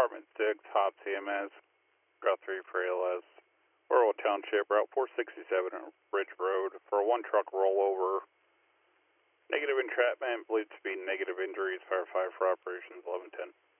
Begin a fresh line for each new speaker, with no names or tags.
Department 6, Hobbs CMS, Route 3 for ALS, Laurel Township, Route 467 Ridge Road for a one-truck rollover. Negative entrapment, believed to be negative injuries, fire 5 for operations 1110.